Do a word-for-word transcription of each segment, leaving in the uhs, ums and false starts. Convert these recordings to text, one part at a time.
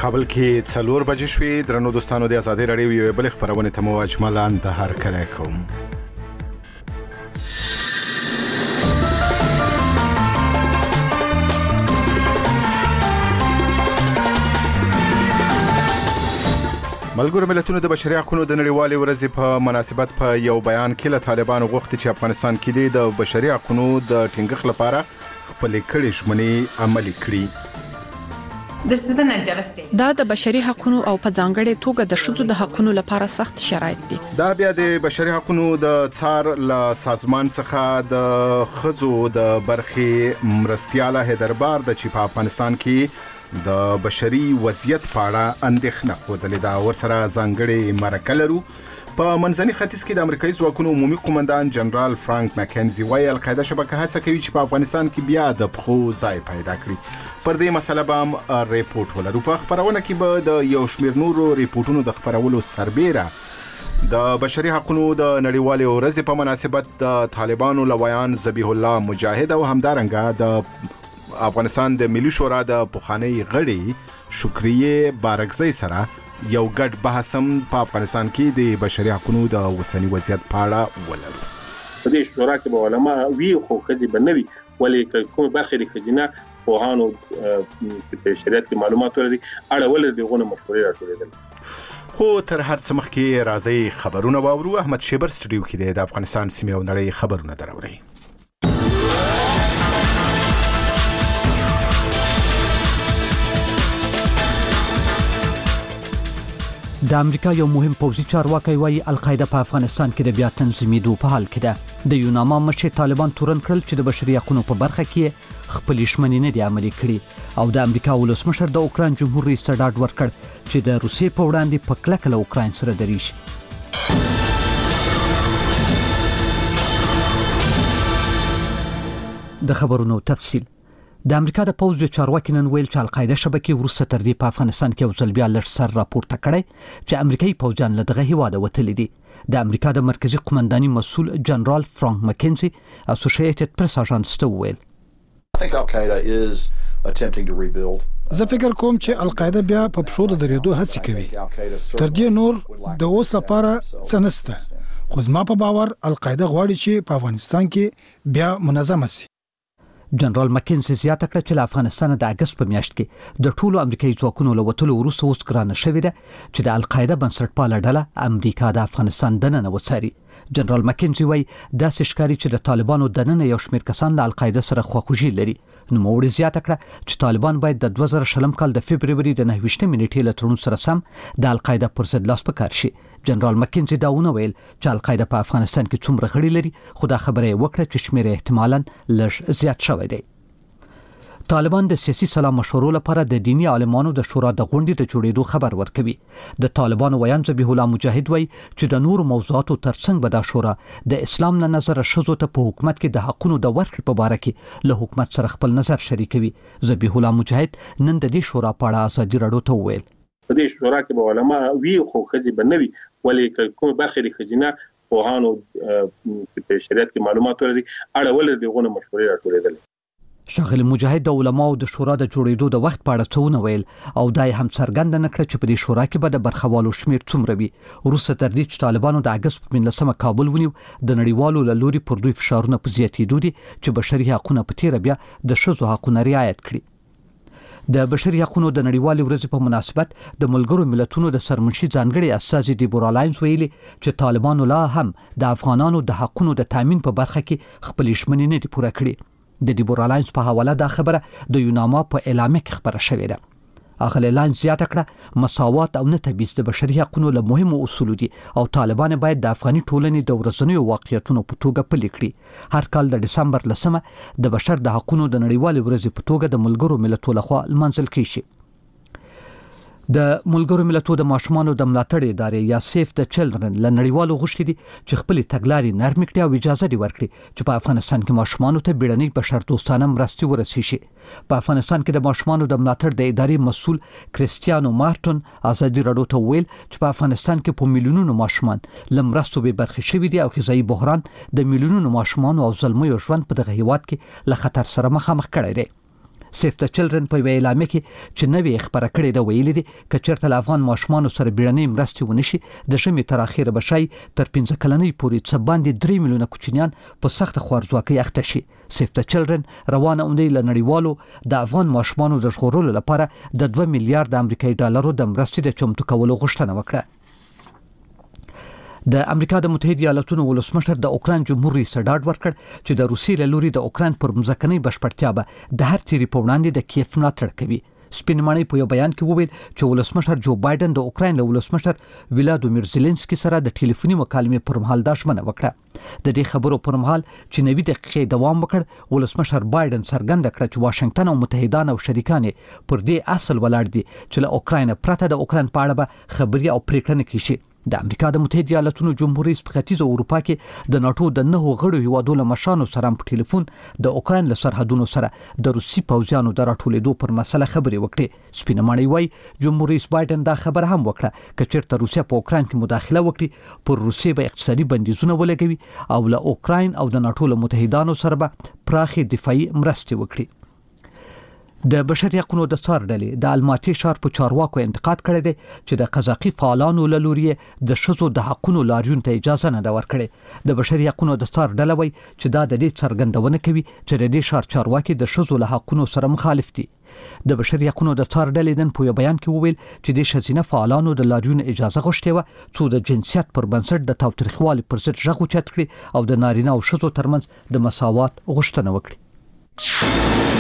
کابل کې څلور بجې شوې. درنو دوستانو د آزادۍ راډیو یو بل خبرونه ته مو اجمالا د هر کله کوم. ملګرو ملتونو د بشري حقوقو د نړیوالې ورځې په مناسبت په یو بیان کې له طالبانو غوښتي چې افغانستان کې د بشري حقوقو د ټینګښت لپاره خپل کړي ژمنې عملي کړي. دا د بشري حقوقو او په ځانګړې توګه د ښځو د حقوقو لپاره سخت شرایط دي. دا بیا د بشري حقوقو د څار له سازمان څخه د ښځو د برخې مرستياله هدربار د چې په افغانستان کې د بشري وضعیت په اړه اندېښنه خوده دا ورسره ځانګړې مرکه لرو. په منځني ختیځ کې د امریکایي ځواکونو عمومي قومندان جنرال فرانک مکنزي وايي القاعده شبکه هڅه کوي چې په افغانستان کې بیا د پخو ځای پیدا کړي. پر دې مسله به هم ریپورت ولرو. په خبرونه کې به د یو شمېر نورو ریپورتونو د خبرولو سربیره د بشري حقوقو د نړیوالې ورځې په مناسبت د طالبانو لویان ذبیح الله مجاهد او همدارنګه د افغانستان د ملي شورا د پخوانی غړي شکریه بارکزی سره یو ګډ بحث هم په افغانستان کې د بشري حقوقو د اوسنی وضعیت په اړه ولرو. په دې شورا کې به علما وی خو خزي بنوي ولې کوم برخه د خزینه پوهانو په شریعت کې معلومات لري اړه ولر دغه مشورې راټولېدل. خو تر هر څه مخکې راځي خبرونه واورو. احمد شیبر سټډیو کې د افغانستان سیمه او نړۍ خبرونه دراوړي. د امریکا یو مهم پوځي چارواکي وايي القاعده په افغانستان کې د بیا تنظیمېدو په حال کې ده. د یوناما مشر طالبان تورن کړل چې د بشري حقوقو په برخه کې خپل ژمنې نه دي عملي کړي او د امریکا ولسمشر د اوکران جمهور رئیس ته ډاډ ورکړ چې د روسیې په وړاندې په کلکه له اوکران سره دریږي. د خبرونو تفصیل. د امریکا د پوځ چارواکي نن ویل چې القاعده شبکې ورسته تر دې په افغانستان کې یو ځل بیا لږ سر راپورته کړی چې امریکایي پوځیان له دغه هیواده وتلي دي. د امریکا د مرکزی قومنداني مسؤل جنرال فرانک مکنزي اسوسییټډ پریس اژانس ته ویل زه فکر کوم چې القاعده بیا په پښو د درېدو هڅه کوي. تر دې نور د اوس لپاره څه نشته خو زما په باور القاعده غواړي چې په افغانستان کې بیا منظمه شي. جنرال مکنزي زیاته کړه چې له افغانستان د اگست په میاشت کې د ټولو امریکایي ځواکونو له وتلو وروسته اوس ګرانه شوې ده چې د القاعده بنسټپاله ډله امریکا د افغانستان دننه وڅاري. جنرال مکنزي وايي داسې ښکاري چې د طالبانو دننه یو شمېر کسان له القاعده سره خواخوږي لري. نو موړي زیاته کړه چې طالبان باید د دوه زره شلم کال د فبرवरी د نهه ویشتمې نیټې له تړون سره سم د القاعده پر ضد لاس په کار شي. جنرال مکنزي دا ونه ویل چې القاعده په افغانستان کې څومره غړي لري خو دا خبره یې وکړه چې شمېر احتمالاً لږ زیات شوی دی. طالبان د سیاسي سلا مشورو لپاره د دینی عالمانو د شورا د غونډې د جوړېدو خبر ورکوي. د طالبانو ویان ذبیح الله مجاهد وایي چې د نورو موضوعاتو ترڅنګ به دا شورا د اسلام له نظر ښځو ته په حکومت کې د حقونو د ورکړې په باره کې له حکومت سره خپل نظر شریکوي. ذبیح الله مجاهد نن د دې شورا په اړه ازادي راډیو ته وویل په دې شورا کې به علما وی خو خزي بنوي ولې کوم برخه د خزینه پوهانو په شریعت کې معلومات لري اړه ولر دغه مشورې راټولېدل. شاغل مجاهد د علماو د شورا د جوړېدو د وخت په اړه څه ویل او دای هم څرګند نه کړ چې په دې شورا کې به د برخوالو شمیر څومره وي. وروسته تر دې چې طالبانو د اگست په نولسمه کابل ونیو د نړیوالو له لوري پر دوی فشارونه په زیاتېدو دي چې بشري حقوقو په تیر بیا د ښځو حقوقو رعایت کړي. د بشري حقوقو د نړیوالې ورځې په مناسبت د ملګرو ملتونو د سرمنشي ځانګړي استازي دیبورا لاینز ویلي چې طالبانو لا هم د افغانانو د حقوقو د تامین په برخه کې خپل ژمنې نه دي پوره کړې. د دیبورا لاینز په حواله دا خبره د یوناما په اعلامیه کې خبره شوې ده. اغلی لاینز زیاته کړه مساوات او نه تبعیض د بشري حقوقو له مهمو اصولو دي او طالبان باید د افغاني ټولنې د ورځنیو واقعیتونو په توګه پلي کړي. هر کال د دسمبر لسمه د بشر د حقوقو د نړیوالې ورځې په توګه د ملګرو ملتونو لخوا لمانځل کیږي. د ملګرو ملتونو د ماشومانو د ملاتړ ادارې یا سیف د چلډرن له نړیوالو غوښتي دي چې خپل تګلارې نرم کړي او اجازه دي ورکړي چې په افغانستان کې ماشومانو ته بیړنۍ بشر دوستانه مرستې ورسیږي. په افغانستان کې د ماشومانو د ملاتړ د ادارې مسؤل کریستیانو مارټون ازادي راډیو ته ویل چې په افغانستان کې په میلیونونو ماشومان لمرستو به برخه شوي دي او غذایی بحران د میلیونونو ماشومان او ظلمي ژوند په دغه هیواد کې له خطر سره مخامخ کړی دی. سیف د چلډرن په اعلامیه کې چې نوې خبره کړې ده ویلي دي چې چېرته افغان ماشومان سره بیړنۍ مرستې ونشي د ژمي تر اخره بشي تر پنځه کلنۍ پورې څه باندې درې میلیونه کوچنیان په سخت خوارځواکۍ اخته شي. سیف د چلډرن روانه اونۍ له نړیوالو د افغان ماشومانو د ژغورلو لپاره د دوه میلیارډ امریکایي ډالرو د مرستې د چمتو کولو غوښتنه وکړه. د امریکا د متحده ایالاتونو ولسمشر د اوکران جمهور رئیس ډاډ ورکړ چې د روسیې له لوري د اوکران پر مځکنۍ بشپړتیا به د هر تیری په وړاندې د کیف ملاتړ کوي. سپینمانۍ په یو بیان کې وویل چې ولسمشر جو بایدن د اوکران له ولسمشر ولادیمیر زيلنسکي سره د ټلیفوني مکالمې پر مهال دا ژمنه وکړه. د دې خبرو پر مهال چې نوي دقیقې دوام وکړ، ولسمشر بایدن څرګنده کړه چې واشنگټن او متحدان او شریکان پر دې اصل ولاړ دي چې له اوکران پرته د اوکران په اړه به خبري او پریکړه نه کیږي. د امریکا د متحده ایالاتونو جمهور رئیس په ختیځ اروپا کې د ناتو د نهو غړو هیوادو له مشرانو سره په ټلیفون د اوکران له سرحدونو سره د روسي پوځیانو د راټولېدو پر مسله خبرې وکړې. سپینمانۍ وايي جمهور رئیس بایدن دا خبره هم وکړه چې چېرته روسیا په اوکران کې مداخله وکړي پر روسیې به اقتصادي بندیزونه ولګوي او له اوکران او د ناتو له متحدانو سره به پراخي دفاعي مرستې وکړي. د بشري حقوقو د څار ډلې د الماتي ښار په چارواکو انتقاد کړی دی چې د قزاقي فعالانو له لوري د ښځو د حقوقو لاریون ته اجازه نه ده ورکړې. د بشري حقوقو د څار ډله وایي چې دا د دې څرګندونه کوي چې د دې ښار چارواکي د ښځو له حقوقو سره مخالف دي. د بشري حقوقو د څار ډلې نن په یو بیان کې وویل چې د ښځینه فعالانو د لاریون اجازه غوښتې وه څو د جنسیت پر بنسټ د تاوتریخوالي پر ضد غږ اوچت کړي او د نارینه او ښځو ترمنځ د مساوات غوښتنه وکړي.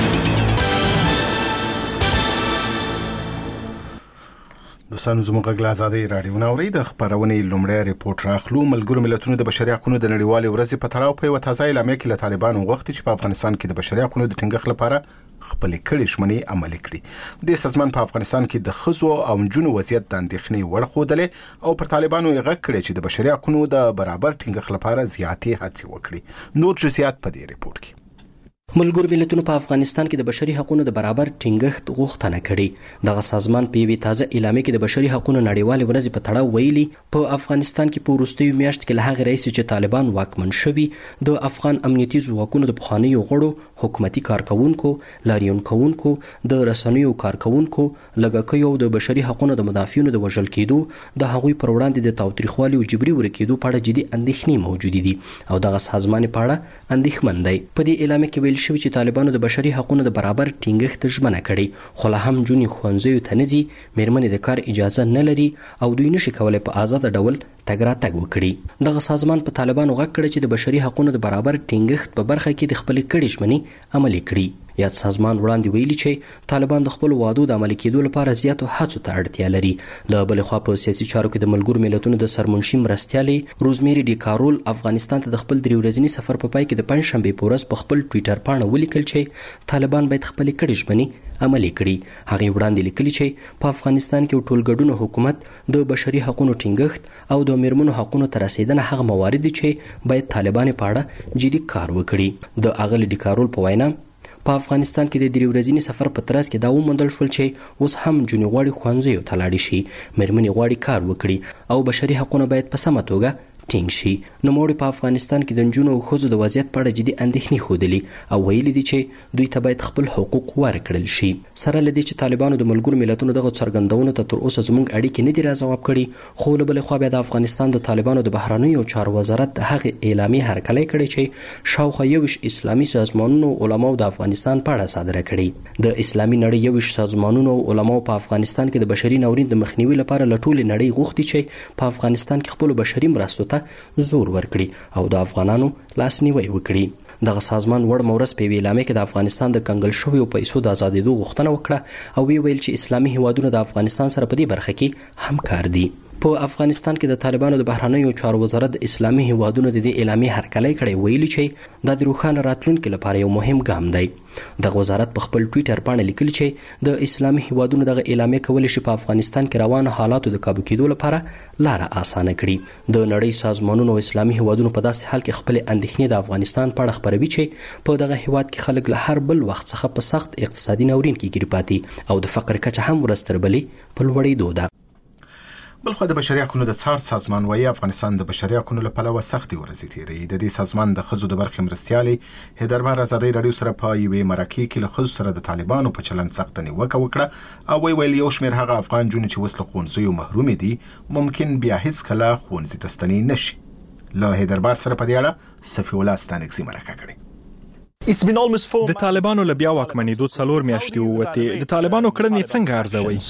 دوستانو زموږ غږ له ازادۍ راډیو ناوري د خبرونې لومړی ریپورت راخلو. ملګرو ملتونو د بشري حقوقو د نړیوالې ورځې په تړاو په یو تازه اعلامیه کې له طالبانو غوښتي چې په افغانستان کې د بشري حقوقو د ټینګښت لپاره خپل کړي ژمنې عملي کړي. د سازمان په افغانستان کې د ښځو او نجونو وضعیت د اندېښنې وړ ښودلې او پر طالبانو یې غږ کړی چې د بشري حقوقو د برابر ټینګښت لپاره زیاتې هڅې وکړي. نور جزئیات په دې ریپورت کې. ملګرو ملتونو په افغانستان کې د بشري حقوقو د برابر ټینګښت غوښتنه کړې. دغه سازمان په یوې تازه اعلامیه کې د بشري حقوقو نړیوالې ورځې په تړاو ویلي په افغانستان کې په وروستیو میاشتو کې له هغې راهیسې چې طالبان واکمن شوي د افغان امنیتي ځواکونو د پخوانیو غړو، حکومتي کارکوونکو، لاریون کوونکو، د رسنیو کارکوونکو، لږکیو او د بشري حقوقو د مدافعینو د وژل کېدو، د هغوی پر وړاندې د تاوتریخوالي او جبري ورکېدو په اړه جدي اندېښنې موجودې دي او دغه سازمان په اړه اندېښمن دی. په دې اعلامیه کې ویل شوي چې طالبانو د بشري حقوقو د برابر ټینګښت ژمنه کړې، خو لا هم جونې ښوونځیو ته نه ځي، میرمنې د کار اجازه نه لري او دوی نشي کولی په آزاده ډول تګ راتګ وکړي. دغه سازمان په طالبانو غږ کړی چې د بشري حقوقو د برابر ټینګښت په برخه کې د خپلې کړې ژمنې عملي کړي. یاد سازمان وړاندې ویلي چې طالبان د خپل وعدو د عملي کېدو لپاره زیاتو هڅو ته اړتیا لري. له بلې خوا په سیاسي چارو کې د ملګرو ملتونو د سرمنشي مرستیالې روزمیری ډي کارول افغانستان ته د خپل درې ورځني سفر په پای کې د پنځشنبې په ورځ په خپل ټویټر پاڼه ولیکل چې طالبان باید خپلې کړې ژمنې عملي کړي. هغې وړاندې لیکلي چې په افغانستان کې ټولګډون حکومت د بشري حقوقو ټینګښت او د میرمنو حقوقو ته رسیدنه هغه موارد دي چې باید طالبان په اړه جدي کار وکړي. د اغلې ډي کارول په وینا په افغانستان کې د درې ورځني سفر په ترڅ کې دا وموندل شول چې اوس هم جونې غواړي ښوونځیو ته لاړې شي، میرمنې غواړي کار وکړي او بشري حقونه باید په سمه توګه ټینګ شي. نوموړي په افغانستان کې د نجونو او ښځو د وضعیت په اړه جدي اندېښنې ښودلي او ویلي دي چې دوی ته باید خپل حقوق ورکړل شي. سره له دې چې طالبانو د ملګرو ملتونو دغه څرګندونو ته تر اوسه زموږ اړیکې نه دي راځواب کړي، خو له بلې خوا بیا د افغانستان د طالبانو د بهرنیو چارو وزارت د هغې اعلامیې هرکلی کړی چې شاوخوا یوویشت اسلامي سازمانونو علماو د افغانستان په اړه صادره کړي. د اسلامي نړۍ یوویشت سازمانونو او علماو په افغانستان کې د بشري ناورین د مخنیوي لپاره له ټولې نړۍ غوښتي چې په افغانستان کې خپلو بشري مرستو ته زور ورکړي او د افغانانو لاسنیوي وکړي. دغه سازمان وړ مورس په اعلامیه کې د افغانستان د کنګل شویو پیسو د آزادېدو غوښتنه وکړه او وی ویل چې اسلامي هیوادونه د افغانستان سره په دې برخه کې همکار دي. په افغانستان کې د طالبانو د بهرنیو چارو وزارت د اسلامي هیوادونو د دې اعلامیې هرکلی کړی، ویلي چې دا د روښانه راتلونکي لپاره یو مهم ګام دی. دغه وزارت په خپل ټویټر باندې لیکلي چې د اسلامي هیوادونو دغه اعلامیه کولی شي په افغانستان کې روانو حالاتو د کابو کېدو لپاره لاره اسانه کړي. د نړۍ سازمانونو او اسلامي هیوادونو په داسې حال کې خپل اندېښنې د افغانستان په اړه خبروي چې په دغه هیواد کې خلک له هر بل وخت څخه په سخت اقتصادي ناورین کې ګیر پاتې او د فقر کچه هم ورځ تر بلې په لوړېدو ده. بلخو د بشري حقوقو د څار سازمان وايي افغانستان د بشري حقوقو له پلوه سختي ورځي تیري. د دې سازمان د خزو د برخې مرستيالي هیدربار ازادي رادیو سره په یوې مرکه کې له خزو سره د طالبانو په چلند سخت نیوکه وکړه او وی ویل یو شمېر هغه افغان جون چې وسله خونځي محروم دي ممکن بیا هیڅ کله خونځي تستنی نشي. له هیدربار سره په دې اړه صفي الله ستانکزي مرکه کړې. د طالبانو له بیا واکمنېدو څلور میاشتې ووتې. د طالبانو کړنې څنګه ارزوي؟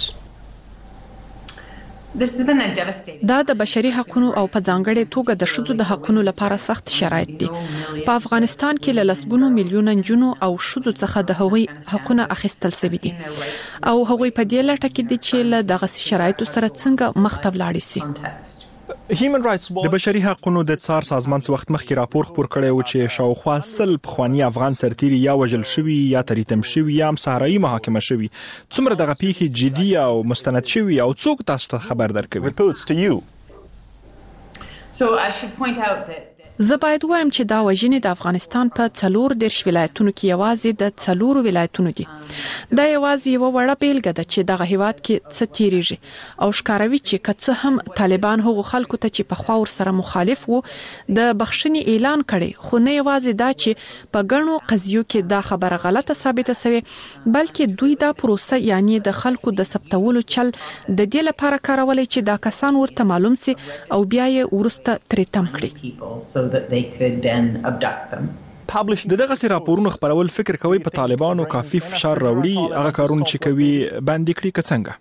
دا د بشري حقوقو او په ځانګړې توګه د شذو د حقوقو لپاره سخت شرایط دي. په افغانستان کې له لسګونو میلیونه جنونو او شذو څخه د هغوی حقوقونه اخیستل شوي دي او هغوی په دې لټه کې دي چې له دغه شرایطو سره څنګه مخ ته ولاړ شي. د بشري حقوقو د څار سازمان څو وخت مخکې راپور خپور کړی و چې شاوخوا سل پخوانی افغان سرتیري یا وژل شوي یا تریتم شوي یا هم صحرایي محاکمه شوي. څومره دغه پیښې جدي او مستند شوي او څوک تاسو ته خبر درکوي؟ زه باید وایم چې دا وژنې د افغانستان په څلور دیرش ولایتونو کې یوازې د څلور ولایتونو دي. دا یوازې یو وړه بیلګه ده چې دغه هیواد کې څه تیریږي او ښکاروي چې که څه هم طالبان هغو خلکو ته چې په خوا ورسره مخالف وو د بخښنې اعلان کړي، خو نه یوازې دا چې په ګڼو قضیو کې دا خبره غلطه ثابته شوې، بلکې دوی دا پروسه یعنی د خلکو د ثبتولو چل د دې لپاره کارولای چې دا کسان ورته معلوم سي او بیا یې ورسته ترې تم کړي. that they could then abduct them. د دغه سي راپورونو خبرول فکر کوي په طالبانو کافي فشار راوړي هغه کارونه چې کوي باندې کړی که څنګه؟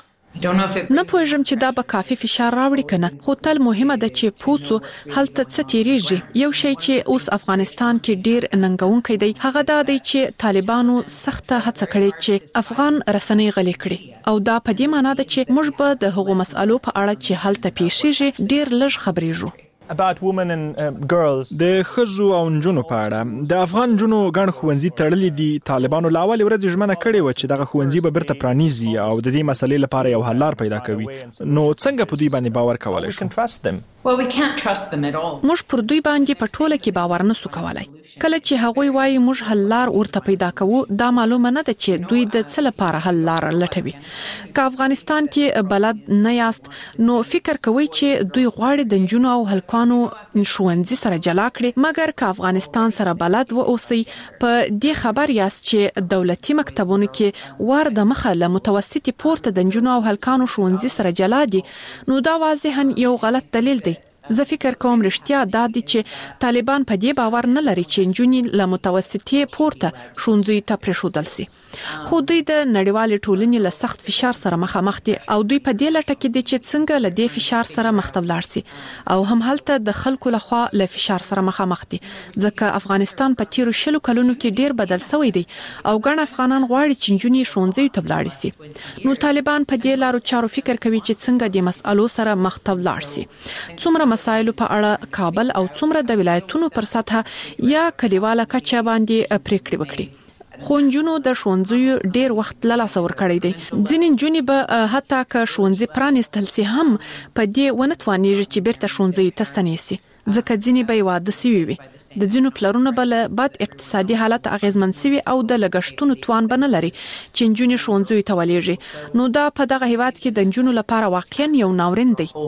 نه پوهیږم چې دا به کافي فشار راوړي کنه، خو تل مهمه ده چې پوسو هلته څه تیریږي. یو شی چې اوس افغانستان کې ډیر ننګونکی دی هغه دا دی چې طالبانو سخته هڅه کړې چې افغان رسنۍ غلې کړي او دا په دې معنی ده چې موږ به د هغو مسالو په اړه چې هلته پیښیږي ډیر لږ خبرېږو. about women and uh, girls د خزو او نجونو په اړه د افغان جنو ګڼ ښوونځي تړلي دي. طالبانو لا اول ورځ ژمنه کړې و چې دغه ښوونځي به بیرته پرانیزي او د دې مسلې لپاره یو حل لار پیدا کوي. نو څنګه په دوی باندې باور کولای شو؟ Well, we can't trust them at all. موږ پر دوی باندې په ټوله کې باور نه سو کولای. کله چې هغوی وایي موږ حل لار ورته پیدا کوو دا معلومه نه ده چې دوی د څه لپاره حل لار لټوي. که افغانستان کې بلد نه یاست نو فکر کوئ چې دوی غواړي د نجونو او هلکانو ښوونځي سره جلا کړي، مګر که افغانستان سره بلد و اوسئ په دې خبر یاست چې دولتي مکتبونو کې ور د مخه له متوسطي پورته د نجونو او هلکانو ښوونځي سره جلا دي، نو دا واضحاً یو غلط دلیل دی. زه فکر کوم رښتیا دا دي چې طالبان په دې باور نه لري چې نجونې له متوسطي پورته ښوونځي ته پرېښودل سي، خو دوی د نړیوالې ټولنې له سخت فشار سره مخامخ دي او دوی په دې لټه کې دي چې څنګه له دې فشار سره مخ ته ولاړ سي او هم هلته د خلکو لخوا له فشار سره مخامخ دي، ځکه افغانستان په تیرو شلو کلونو کې ډیر بدل شوی دی او ګڼ افغانان غواړي چې نجونې ښوونځي ته ولاړ سي. نو طالبان په دې لارو چارو فکر کوي چې څنګه د مسالو سره مخ ته ولاړ سي. څومره مسایلو په اړه کابل او څومره د ولایتونو پر سطح یا کلیواله کچه باندې پریکړې وکړي. خو نجونو د ښوونځیو ډیر وخت له لاسه ورکړی دی. ځینې نجونې به حتی که ښوونځي پرانیستل سي هم په دې ونه توانیږي چې بیرته ښوونځیو ته ستنې سي، ځکه ځینې به یې واده سوي وي. د ځینو پلرونه به له بد اقتصادي حالت اغیزمن سوي او د لګښتونو توان به نه لري چې نجونې ښوونځیو ته ولېږي. نو دا په دغه هیواد کې د نجونو لپاره واقعا یو ناورین دی.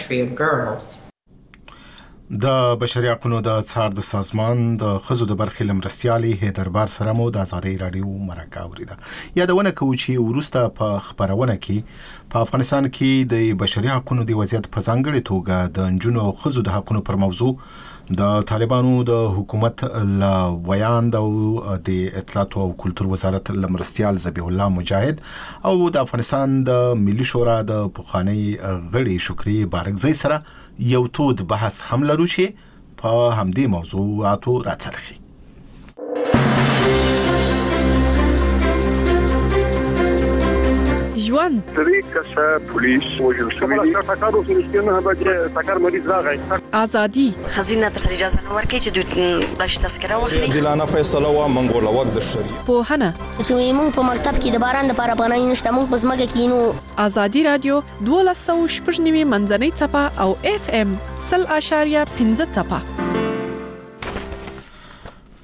د بشري حقوقو د څار د سازمان د خزو د برخې لمرستيالي هیدربار سره مو د ازادي رادیو مرکه اوریده. یادونه کوو چې ورسته په خبرونه کې په افغانستان کې د بشري حقوقو د وضعیت په ځانګړي توګه د نجونو او خزو د حقوقو پر موضوع د طالبانو د حکومت لا ویاند او د اطلاعات او کلتور وزارت لمرستيال ذبیح الله مجاهد او د افغانستان د ملي شورا د پخوانی غړي شکری بارکزی سره یو تود بحث هم لرو چې په همدې موضوعاتو راڅرخي. ژوند درې کسه پولیس وژل شوي دي. ټاکارو سره نه بچي ټاکار مریض راغی. ازادي خزینه تر اجازه نه ورکړي چې دوی بلش تذکره واخلي. دلانه فیصله وا منګول وخت د شریعت په هنه چې موږ په مکتب کې د باران لپاره پناه نشته، موږ په ځمکه کې نو. ازادي رادیو دوه سوه شپږ نوي منځنۍ چپه او اف ام صفر اشاریه پنځه چپه.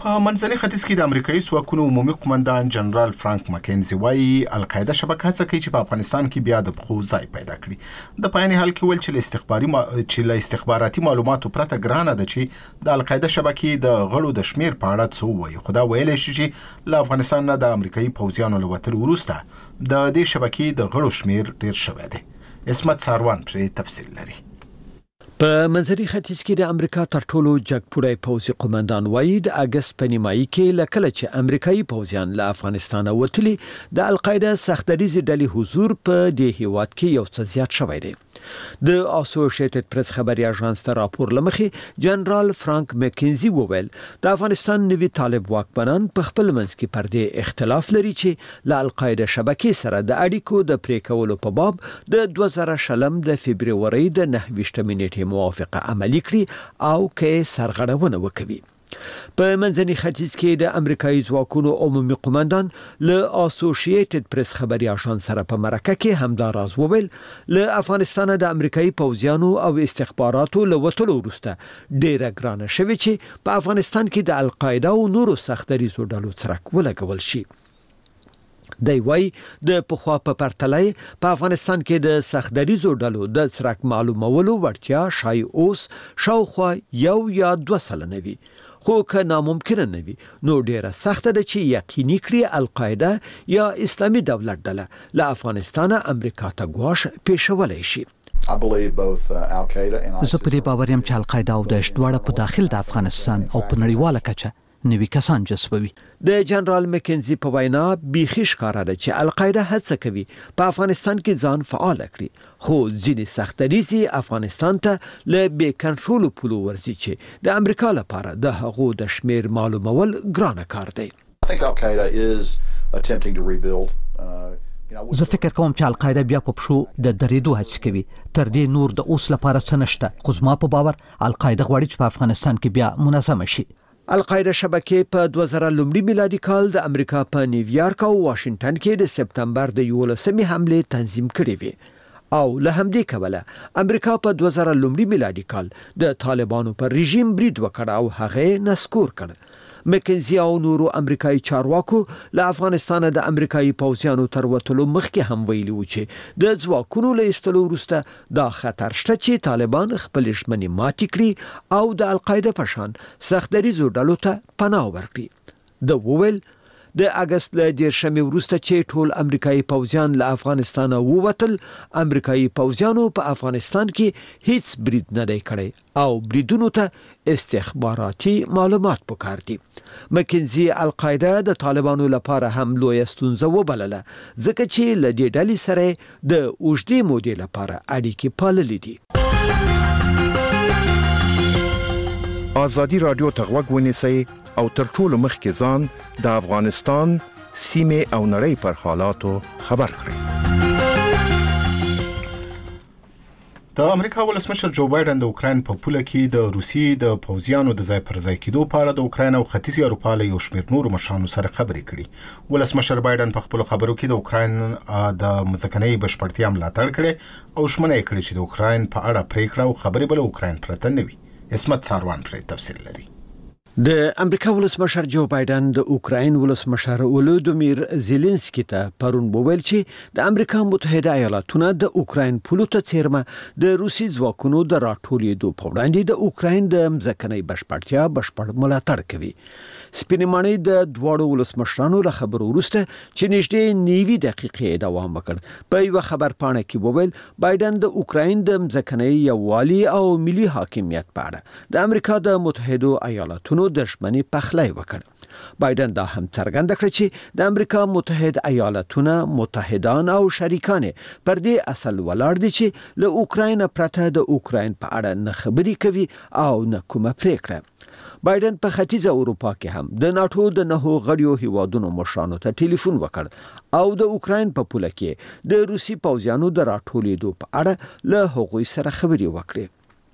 په منځني ختیځ کې د امریکایي ځواکونو عمومي قومندان جنرال فرانک مکنزي وايي القاعده شبکه هڅه کوي چې په افغانستان کې بیا د پخو ځای پیدا کړي. د پایاني حال کې ویل چې استخباري ما... چې له استخباراتي معلوماتو پرته ګرانه ده چې د القاعده شبکې د غړو د شمیر په اړه څه وایي. خو دا ویل شي چې له افغانستان نه د امریکایي پوځیانو له وتلو وروسته د دې شبکې د غړو شمیر ډیر شوی دی. اسمت ساروان پرې تفصیل لري. په منځني ختیځ کې د امریکا تر ټولو جګپوړی پوځي قومندان وایي د اگست په نیمایي کې لکه چې امریکایي پوځیان له افغانستان وتلي د القاعده سختدریزي ډلې حضور په دې هیواد کې یو څه زیات شوی دی. د اسوسییټډ پریس خبري اژانس ته راپور لمخې جنرال فرانک مکنزي وویل د افغانستان نوي طالب واکمنان په خپل منځ کې پر دې اختلاف لري چې له القاعده شبکې سره د اړیکو د پرې کولو په باب د دوه زره شلم د فبرवरी د نهه ویشتمې نیټې موافقه عملي کړي او کې سرغړونه وکړي. په منځني ختیځ کې د امریکایي ځواکونو عمومي قومندان له اسوسییټډ پریس خبري اژانس سره په مرکه کې همدا راز وویل له افغانستان د امریکایي پوځیانو او استخباراتو له وټلو وروسته ډیره ګرانه شوې چې په افغانستان کې د القاعده او نورو سختدریزو ډلو څرک ولګول شي. دی وای د پخوا په پرتلای په افغانستان کې د سختدریزو ډلو د څرک معلومولو وړتیا شای اوس شاوخوا یو یا دوه سلنه وي. خو که ناممکنه نه وي نو ډیره سخته ده چې یقیني کړي القاعده یا اسلامي دولت ډله له افغانستان امریکا ته ګواښ پیښولی شي. زه په دې باور یم چې القاعده او داعش دواړه په داخل د افغانستان او په نړیواله کچه نوي کسان جذبوي. د جنرال مکنزي په وینا بیخي ښکاره ده چې القاعده هڅه کوي په افغانستان کې ځان فعال کړي خو ځینې سختدریزي افغانستان ته له بې کنټرول پولو ورځي چې د امریکا لپاره د هغو د شمیر معلومول ګرانه کار دی. زه فکر کوم چې القاعده بیا په پښو د درېدو هڅه کوي. تر دې نور د اوس لپاره څه نشته خو زما په باور القاعده غواړي چې په افغانستان کې بیا منظمه شي. القاعده شبکې په دوه زره لومړي میلادي کال د امریکا په نیویارک او واشنگټن کې د سپتمبر د یولسمې حمله تنظیم کړې وي او له همدې کبله امریکا په دوه زره لومړي میلادي کال د طالبانو پر رژیم برید وکړ او هغه نسکور کړ. مکنزي او نورو امریکایي چارواکو له افغانستان د امریکایي پوځیانو تر وتلو مخکې هم ویلي و چې د ځواکونو له ایستلو وروسته دا خطر شته چې طالبان خپل ژمنې ماتې کړي او د القاعده په شان سختدریزو ډلو ته پناه ورکړي. د وویل د اگست له دیرشمې وروسته چې ټول امریکایي پوځیان له افغانستان ووتل امریکایي پوځیانو په افغانستان کې هیڅ برید نه دی کړی او بریدونو ته استخباراتي معلومات پکار دي. مکنزي القاعده د طالبانو لپاره هم لوی ستونزه وبلله ځکه چې له دې ډلې سره د اوږدې مودې لپاره اړیکې پاللې دي. آزادي رادیو ته غوږ ونیسئ او تر ټولو مخکې ځان د افغانستان سیمې او نړۍ پر حالاتو خبر کړئ. د امریکا ولسمشر جو بایدن د اوکراین په پوله کې د روسي د پوځیانو د ځای پر ځای کېدو په اړه د اوکراین او ختیځې اروپا له یو شمېر نورو مشرانو سره خبرې کړي. ولسمشر بایدن په خپلو خبرو کې د اوکراین د ځمکنۍ بشپړتیا ملاتړ کړی او ژمنه یې کړې چې د اوکراین په اړه پریکړه او خبرې به له اوکراین پرته نه وي. اسمت ساروان پرې تفصیل لري. د امریکا ولسمشر جو بایدن د اوکراین ولسمشر ولودیمیر زيلنسکي ته پرون وویل چې د امریکا متحده ایالاتونو د اوکراین پولو ته څیرمه د روسي ځواکونو د راټولېدو په وړاندې د اوکراین د ځمکنۍ بشپړتیا بشپړ ملاتړ کوي. سپینماني د دواړو ولسمشرانو له خبرو وروسته چې نږدې نیوي دقیقې دوام وکړ په یو خبر پاڼه کې وویل بایدن د اوکراین د ځمکنۍ یووالي او ملي حاکمیت په اړه د امریکا د متحده ایالاتونو دښمنی پخلی وکړ. بایدن دا هم څرګنده کړ چې د امریکا متحده ایالاتونو متحدان او شریکان پر دې اصل ولاړ دي چې له اوکراین پرته د اوکراین په اړه نه خبرې کوي او نه کومه پریکړه. بایدن په ختیځه اروپا کې هم د ناتو د نهو غړیو هیوادونو مشرانو ته ټلیفون وکړ او د اوکراین په پوله کې د روسي پوځیانو د راټولېدو په اړه له هغوی سره خبرې وکړې.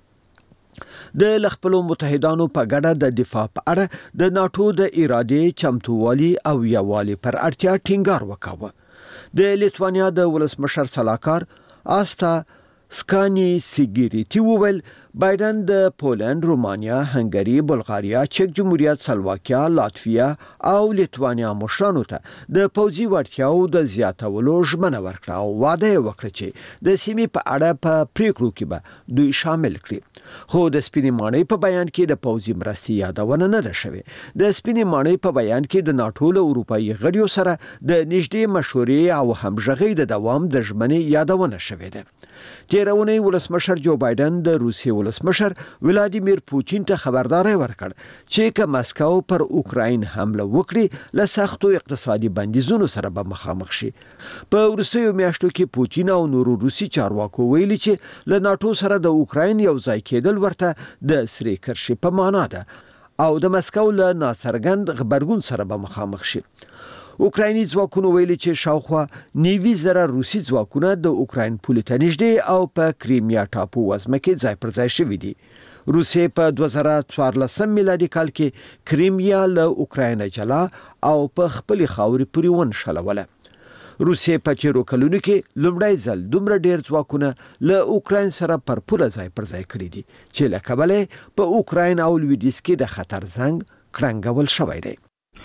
د خپلو متحدانو په ګډه د دفاع په اړه د ناتو د ارادې چمتووالي او یووالي پر اړتیا ټینګار وکاوه. د لیتوانیا د ولسمشر سلاکار آستا سکانی سیګریټي وویل بایدن د پولند، رومانیا، هنګری، بلغاریا، چک جمهوریت، سلواکیا، لاتویا او لیتوانیا مشرانو ته د پوځي وړتیاو د زیاتولو ژمنه ورکړه او وعده وکړه چې د سیمې په اړه په پریکړو کې به دوی شامل کړي. خو د سپینې ماڼۍ په بیان کې د پوځي مرستې یادونه نه ده شوې. د سپینې ماڼۍ په بیان کې د ناټو له اروپایي غړیو سره د نږدې مشورې او همغږۍ د دوام د ژمنې یادونه شوې ده. تېره اونۍ ولسمشر جو بایدن د روسیې ولسمشر ولادیمیر پوتین ته خبرداری ورکړ چې که مسکو پر اوکراین حمله وکړي له سختو اقتصادي بندیزونو سره به مخامخ شي. په وروستیو میاشتو کې پوتین او نورو روسي چارواکو ویلي چې له ناټو سره د اوکراین یو ځای کېدل ورته د سرې کرښې په معنا ده او د مسکو له ناڅرګند غبرګون سره به مخامخ شي. اوکرایني ځواکونو ویلي چې شاوخوا نوي زره روسي ځواکونه د اوکراین پولې ته نږدې او په کریمیا ټاپو وزمه کې ځای پر ځای شوي دي. روسیې په دوه زره څوارلسم میلادي کال کې کریمیا له اوکراین جلا او په خپلې خاورې پورې ونښلوله. روسیې په تیرو کلونو کې لومړی ځل دومره ډیر ځواکونه له اوکراین سره پر پوله ځای پر ځای کړي دي چې له کبله په اوکراین او لویدیځ کې د خطر زنګ کړنګول شوی دی.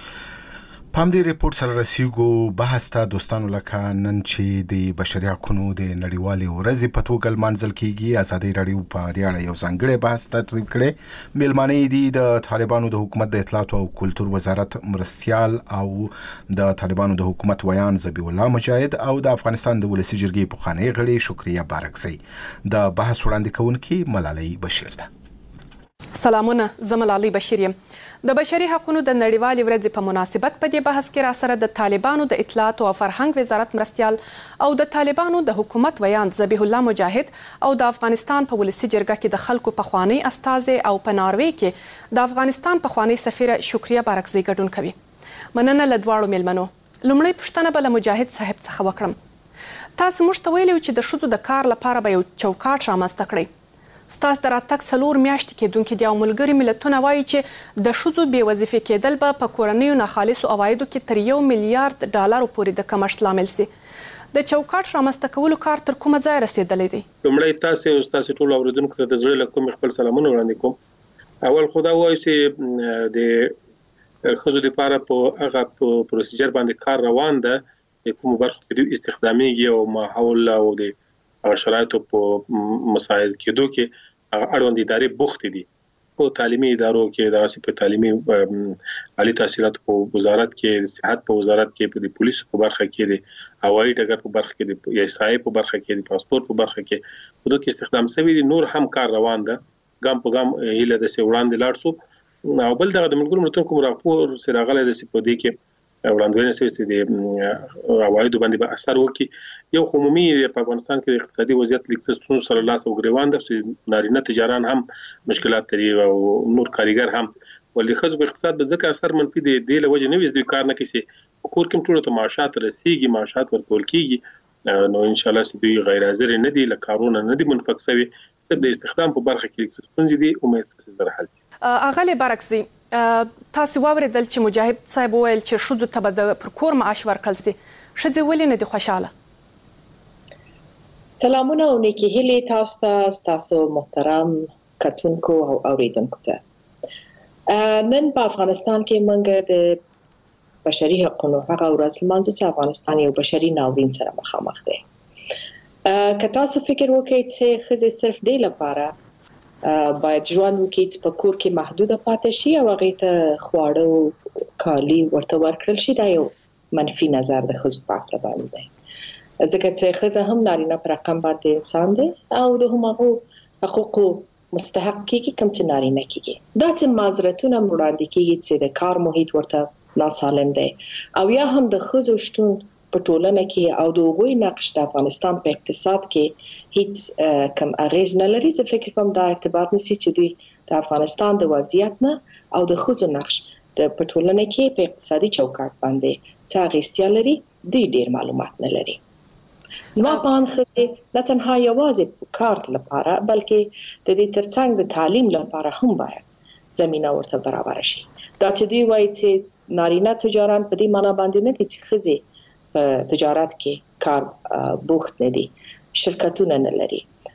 پام دې ریپورت سره رسیدو بحث ته دوستانو لکه نن چې د بشري حقوقو د نړیوالې ورځې په توګه لمانځل کیږي. ازادي رادیو په دې اړه یو ځانګړی بحث ترتیب کړی. میلمانه دي د طالبانو د حکومت د اطلاعات او کلتور وزارت مرستيال او د طالبانو د حکومت ویان ذبیح الله مجاهد او د افغانستان د ولسی جرګې پخوانی غړي شکریا بارکزی. د بحث وړاندې کوونکی ملالۍ بشیر ده. سلامونه، زه ملالۍ بشیر یم. د بشري حقوقو د نړیوالې ورځې په مناسبت په دې بحث کې را سره د طالبانو د اطلاعات او فرهنګ وزارت مرستيال او د طالبانو د حکومت ویان ذبیح الله مجاهد او د افغانستان په ولسی جرګه کې د خلکو پخوانی استازي او په ناروې کې د افغانستان پخوانی سفیر شکریا بارکزی ګډون کوي. مننه له دواړو میلمنو. لومړی پوښتنه به له مجاهد صاحب څخه وکړم. تاسو موږ ته ویلو چې د ښځو د کار لپاره به یو چوکاټ رامنځته کړئ. ستاسو د راتګ څلور میاشتې کېدونکې دي او ملګري ملتونه وایي چې د ښځو بې وظیفې کېدل به په کورنیو ناخالصو عوایدو کې تر یو میلیارډ ډالرو پورې د کمښت لامل سي. د چوکاټ رامنځته کولو کار تر کومه ځای رسېدلی دی؟ لومړی تاسو او تاسو ټول اوریدونکو ته د زړه له کومې خپل سلامونه وړاندې کوم. اول خدا وایي چې د ښځو لپاره په هغه پروسیجر باندې کار روان ده کوم برخه په استخدامي او ماحول او د شرایطو په مسائل کېدو کې اړوند ادارې بوخت دي. په تعلیمي ادارو کې د په تعلیمي عالی تحصیلات په وزارت کې، د صحت په وزارت کې، د پولیسو په برخه کې، د هوایي ډګر په برخه کې، د ایسای په برخه کې، د پاسپورت په برخه کې په دوه کې استخدام شوی دي. نور هم کار روان ده، ګام په ګام هله د وړاندې لاړ شو. او بل دغه د ملګرو ملتونو کوم راپور سره غلې د په دې کې وړاندوینه شوی چې د عوایدو باندې به اثر وکړي. یو عمومي په افغانستان کې اقتصادي وضعیت لیکڅ سره لاس او ګریوان ده چې نارینه تجاران هم مشکلات لري او نور کاریګر هم ولې خځو په اقتصاد به ځکه اثر منفي دی د لوجه نه وځي کار نه کوي. کور کوم ټول ته معاشات رسیږي، معاشات ورکول کیږي، نو ان شاء الله چې دوی غیر حاضر نه دي، لکارونه نه دي منفق شوی. څه د استخدام په برخه کې څه ستونزې دي، امید سره حل. اغلی بارکزی، تاسو واوریدل چې مجاهد صاحب ویل چې ښځو ته به د پر کور معاش ورکړل سي. ښځې ولې نه دي خوشاله؟ سلامونه او نیکی هیلې تاسو ته، تاسو محترم کتونکو او اوریدونکو ته. نن په افغانستان کې موږ د بشري حقوقو هغه ورځ لمانځو چې افغانستان یو بشري ناورین سره مخامخ دی. که تاسو فکر وکړئ چې ښځې صرف دې لپاره باید ژوند وکړي چې په کور کې محدوده پاتې شي او هغې ته خواړه او کالي ورته ورکړل شي، دا یو منفي نظر د ښځو په هکله باندې دی. ځکه چې ښځه هم نارینه په رقم باندې انسان دی او د هماغو حقوقو مستحق کېږي کوم چې نارینه کېږي. دا چې معذرتونه وړاندې کېږي چې د کار محیط ورته ناسالم دی او یا هم د ښځو شتون په ټولنه کې او د هغوی نقش د افغانستان په اقتصاد کې هیڅ کم اغیز نه لري. زه فکر کوم دا ارتباط نشي چې دوی د افغانستان د وضعیت نه او د ښځو نقش د په ټولنه کې په اقتصادي چوکاټ باندې څه اغیزتیا لري، دوی ډیر معلومات نه لري. زما په اند ښځې نه تنها یوازې کار لپاره بلکې د دې ترڅنګ د تعلیم لپاره هم باید زمینه ورته برابر شي. دا چې دوی وایي چې نارینه تجاران په دې معنا باندې نه دي چې ښځې په تجارت کې کار بوخت نه دي، شرکتونه نه لري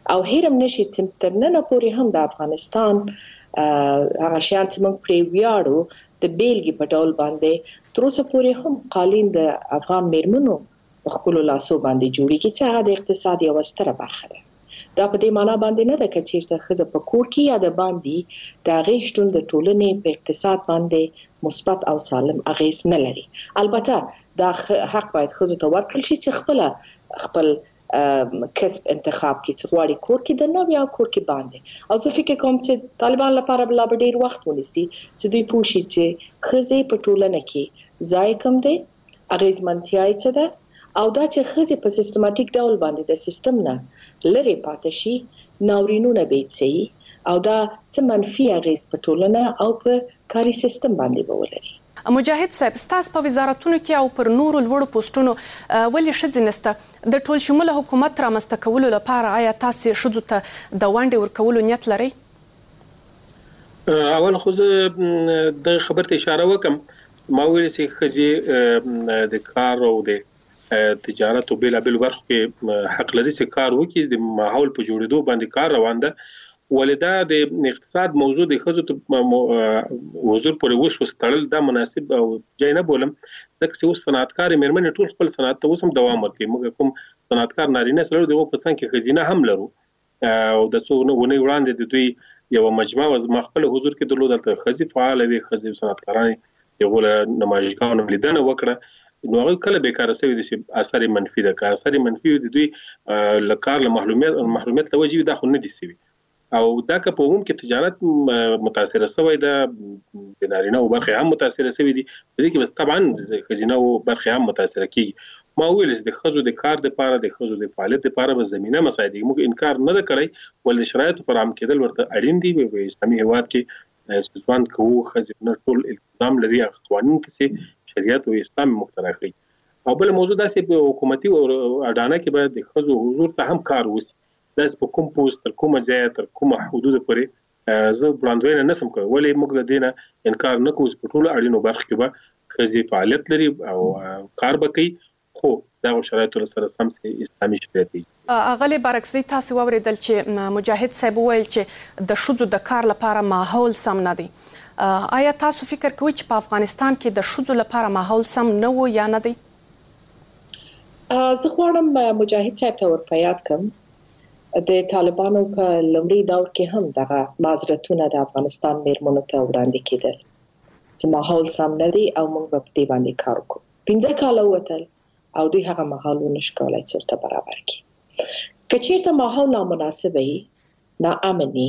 او هیرم نشي چې تر نن پورې هم د افغانستان هغه شان چې موږ پرې ویاړو د بیلګې په ډول باندې تر اوسه پورې هم قالین د افغان میرمنو په خپل لاسو باندې جوړیږي چې هغه د اقتصاد یو ستره برخه ده. دا په دې معنی باندې نه ده چې چیرته خزه په کور کې یا د باندې د غیشتون د ټولنې په اقتصاد باندې مثبت او سالم اغیز نه لري. البته دا حق باید خزه ته ورکړل شي چې خپل خپل کسب انتخاب کې چې غواړي کور کې د نو یا کور کې باندې. او زه فکر کوم چې طالبان لپاره بلا ډیر وخت ونیسي چې دوی پوښي چې خزه په ټولنه کې ځای کم دی، اغیزمنتیا یې څه ده، او دا چې خزه په سیستماتیک ډول باندې د سیستم نه لری پاتې شي ناورینونه بیت او دا څه منفي اغیز په ټولنه او په کاري سیستم باندې ولري. مجاهد صاحب ستاسو په وزارتونو کې او پر نورو لوړو پوسټونو ولې شذنسته د ټول شموله حکومت رامنځته کولو لپاره آیا تاسو شذو ته د وانډې ورکولو نیت لرئ؟ اول خو زه د خبرته اشاره وکم، ما ویل چې خزي د کار او د تجارت او بل بل برخو کې حق لري چې کار وکړي، د ماحول په جوړېدو باندې کار روان ده. ولدا د اقتصاد موضوع د خزو ته حضور پورې وس وستړل دا مناسب او ځای نه بولم، ځکه چې اوس صنعتکار مېرمنې ټول خپل صنعت ته اوس هم دوام ورکوي. موږ کوم صنعتکار نارینه سره د په څنګه کې خزینه هم لرو او د څو ونه وړاندې د دوی یو مجمع و مخبل حضور کې درلود، د خزي فعال وي خزي صنعتکاران یو له نمایشګاو لیدنه وکړه، نو هغه کله بیکاره شوی دي چې اثر منفي ده، که اثر منفي دي دوی لکار له محرومیت محرومیت توجیه دا خو نه دي سوي او دا که په عموم کې تجارت متاثره شوی ده، د نارینه او برخه هم متاثره شوی دي، په دې کې بس طبعا خزینه او برخه هم متاثره کیږي. ما ویل چې د خزو د کار د پاره د خزو د فعالیت لپاره به زمينه مساعدي موږ انکار نه کړی، ول شرایط فراهم کېدل ورته اړین دي. په اسلامي هیواد کې ځوان کوو خزینه ټول التزام لري، قوانين کې شریعت او اسلام مختلفي. او بل موضوع دا چې په حکومتي او اډانه کې به د خزو حضور ته هم کار وسی، داس په کوم پوسټ تر کومه ځای تر کومه حدود پورې زه وړاندوینه نسم کوي، ولې موږ د دینه انکار نه کوو په ټولو اړینو برخو کې به خزي فعالیت لري او کار به کوي، خو دا شرایطو سره سم سي اسلامي شریعت دی. اغلی برعکسي تاسو واوریدل چې مجاهد صاحب ویل چې د شذو د کار لپاره ماحول سم نه دی. آیا تاسو فکر کوئ چې په افغانستان کې د شذو لپاره ماحول سم نه و یا نه دی؟ زه غواړم مجاهد صاحب ته ورپیاد کم، د طالبانو په لومړي دور کې هم دغه معذرتونه د افغانستان میرمنو ته وړاندې کېدل چې ماحول سم نه دی او موږ به په دې باندې کار وکړو. پنځه کاله ووتل او دوی هغه ماحول ونشو کولای چې ورته برابر کړي. که چېرته ماحول نامناسب وي، ناامني،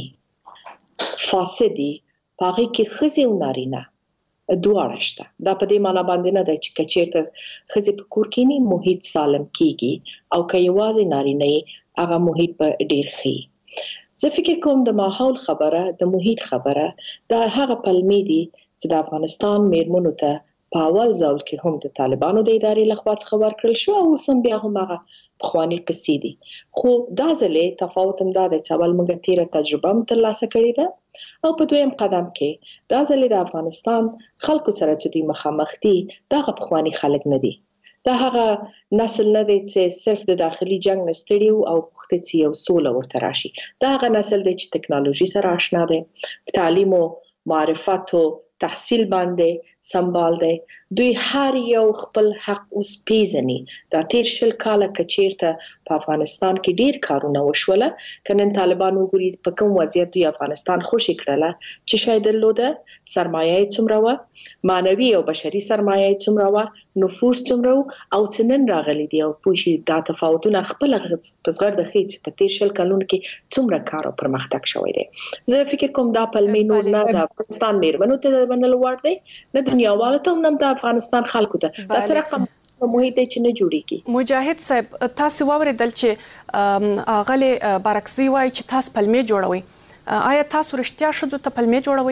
فاسدي، په هغې کې ښځې او نارینه دواړه شته. دا په دې معنی باندې نه ده چې که چېرته ښځې په کور کښېني محیط سالم کېږي او که یوازې نارینه یې هغه محیط به ډېر ښه. زه فکر کوم د ماحول خبره، د محیط خبره دا هغه پلمې دي چې د افغانستان میرمنو ته په اول ځل کې هم د طالبانو د ادارې لخوا څخه ورکړل شو او اوس هم بیا هم هغه پخواني قصې دي. خو دا ځلې تفاوت هم دا دی چې اول موږ تیره تجربه هم ترلاسه کړې ده او په دویم قدم کې دا ځلې د افغانستان خلکو سره چې دوی مخامخ دي دا هغه پخواني خلک نه دي، دا هغه نسل نه دی چې صرف د داخلي جنگ نه ستړي او پوښتې چې یو سوله ورته راشي. دا هغه نسل دی چې ټکنالوژي سره آشنا دی، تعلیم او معرفت او تحصیل باندې سمبال دی، دوی هر یو خپل حق اوس پیژني. دا تیر شل کاله که چیرته په افغانستان کې ډیر کارونه وشوله، که نن طالبان وګوري په کوم وضعیت دوی افغانستان خوشي کړله، چې شاید درلوده سرمایه یې څومره وه، معنوي او بشري سرمایه یې څومره وه، نفوس څومره و، او چې نن راغلي دي او پوه شي دا تفاوتونه خپله په زغرده ښیي چې په تیر شل کلونو کې څومره کار او پرمختګ شوی دی. زه فکر کوم دا پلمې نور نه د افغانستان میرمنو ته منل وړ دی، نه دنیاوالو ته هم د افغانستان خلکو ته. دا څه رقم محیط دی چې نه جوړیږي. مجاهد صاحب تاسو واوریدل چې اغلی برعکسي وایي چې تاسو پلمې جوړوي، آیا تاسو رښتیا ښځو ته پلمې جوړوي؟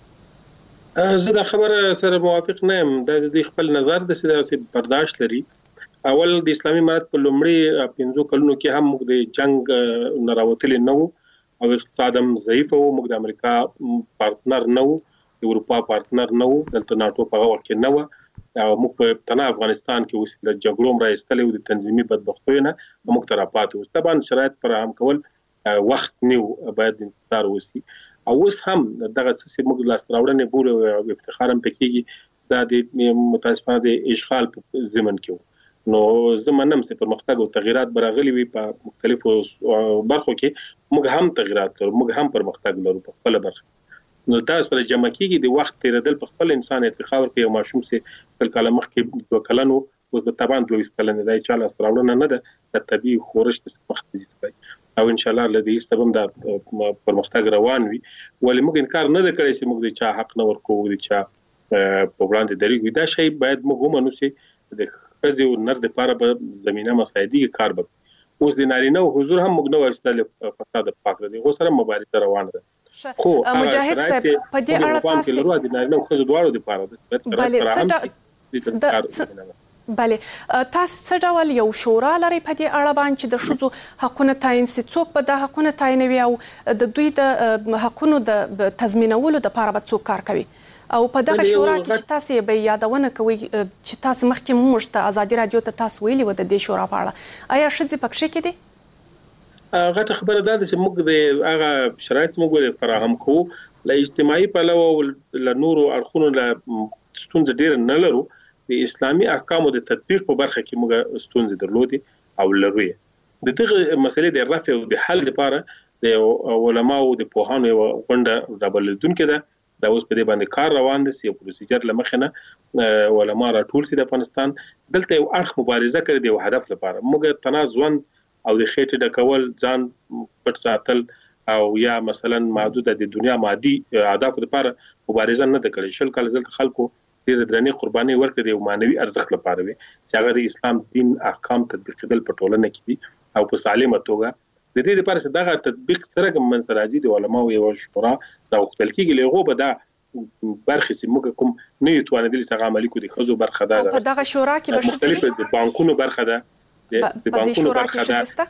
زه دا خبره سره موافق نه یم، دا د خپل نظر د سیاسي برداشت لري. اول د اسلامي امارت په لومړي پنځو کلونو کې هم موږ د جنگ نه راوتلي نه وو او اقتصاد هم ضعیف وو، موږ د امریکا پارتنر نه وو، د اروپا پارتنر نه وو، دلته ناټو په هغه وخت کې نه وه او موږ په تنه افغانستان کې اوس د جګړو هم راایستلې وو، د تنظیمي بدبختیو نه موږ ته راپاتې وو. طبعا شرایط فراهم کول وخت نیو باید انتظار وسی او اوس هم دغه څه موږ لاس راوړنې بوله او افتخار هم پکېږي دا د متاسفانه د اشغال په ضمن کې نو زمونږ هم پرمختګ او تغیرات برغلي وي په مختلفو برخو کې موږ هم تغیرات کوو موږ هم پرمختګ لرو په خپل برخه نو تاسو له جمع کېږي د وخت تیرېدل په خپل انسان افتخار کوي او ماشوم سي تل کله مخکې دوه کلنو اوس په تبان دوه کلنې دی چې لاس راوړنه نه ده د طبي خورش د وخت دي او ان شاء الله لدی سبب دا پرمختګ روان وي ولې موږ انکار نه کوي چې موږ د چا حق نه ورکو د چا په وړاندې درېږو دا شی باید موږ ومنو چې د خزي او نر د لپاره په زمينه مساعدي کار به اوس د نارینه حضور هم موږ نو واستل فساد پاک دي غو سره مبارزه روانه ده خو مجاهد صاحب په دې اړه تاسو د نارینه خزو دواړو د لپاره بله بله تاسو څه ډول یو شورا لري په دې اړه باندې چې د شذو حقوقو تعین سي څوک به د حقوقو تعینوي او د دوی د حقوقو د تضمینولو د لپاره به څوک کار کوي او په دغه شورا کې چې تاسو به یادونه کوي چې تاسو مخکې موږ ته ازادي رادیو ته تاسو ویلي و د دې شورا په اړه آیا شذې پکې کې دي غټه خبره ده چې موږ د هغه شرایط موږ فراهم کوو ل اجتماعي پلو او ل نورو اړخونو ل ستونزې ډېر نه لرو د اسلامي احکامو د تطبیق په برخه کې موږ ستونزې درلودې او لرو د دغه مسلې د رفع او د حل لپاره د علماو د پوهانو غونډه رابلدونکو ده دا اوس په دې باندې کار روان دي چې پروسیجر لمخنه علما راټول سي د افغانستان دلته یو اړخ مبارزه کوي د هدف لپاره موږ تنازون او د خېټه د کول ځان پټ ساتل او یا مثلا محدود د دنیا مادي اهداف لپاره مبارزه نه کوي شل کال ځل خلکو د درنې قرباني ورکړي او مانوي ارزښت لپاره وي چې هغه د اسلام دین احکام تطبیق کول په ټولنه کې دي او په سالمه توګه د دې لپاره چې دغه تطبیق سره کوم منځراځي د علماو یو شورا د وختل کېږي لغه به دا برخه چې موږ کوم نه یتوانېدل څنګه عملي کو دي خزو برخه ده په دغه شورا کې به مختلف د بانکونو برخه ده د بانکونو برخه